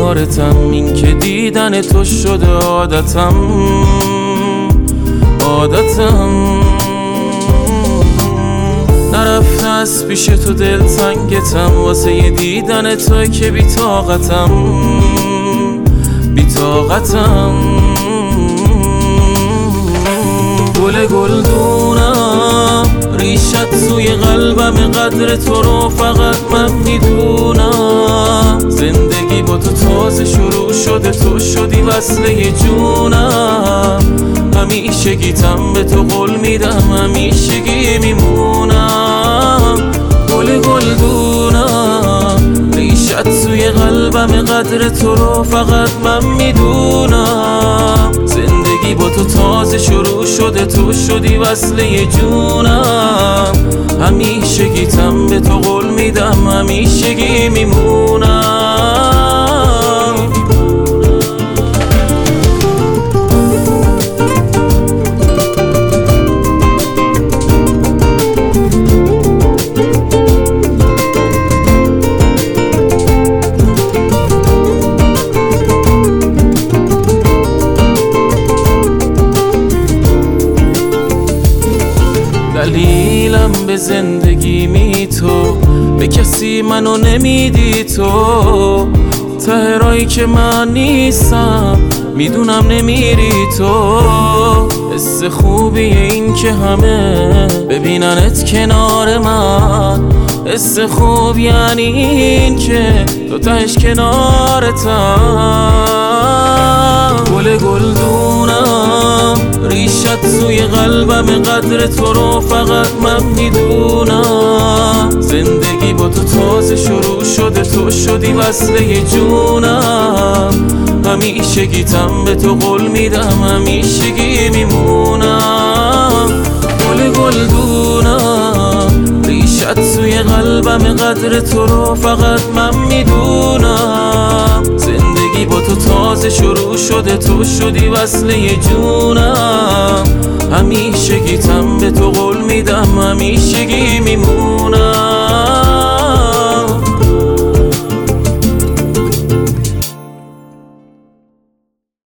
دیدارتم، این که دیدن تو شده عادتم. نرفته از پیش تو دلتنگتم، واسه یه دیدن تو که بی‌طاقتم. گل گلدونم ریشت سوی قلبم، قدر تو رو فقط من میدونم. زندگی با تو تازه شروع شده، تو شدی وصله جونم. همیشگیتم به تو قول میدم، همیشگی میمونم. گل گلدونم ریشت سوی قلبم، قدر تو رو فقط من میدونم. زندگی با تو تازه شروع شده، تو شدی وصله جونم. همیشگیتم به تو قول میدم، همیشگی میمونم. دلیلم به زندگی می تو، به کسی منو نمیدی تو. ته راهی که من نیستم، میدونم نمیری تو. حس خوبیه این که همه ببیننت کنار من. حس خوب یعنی این که تو تهش کنارتم. گل گلدونم ریشت سوی قلبم، قدر تو رو فقط من میدونم. زندگی با تو تازه شروع شده، تو شدی وصله جونم. همیشگیتم به تو قول میدم، همیشگی میمونم. گل گلدونم ریشت سوی قلبم، قدر تو رو فقط من میدونم. زندگی با تو تازه شروع شده، تو شدی وصله جونم. همیشگیتم به تو قول میدم، همیشگی میمونم.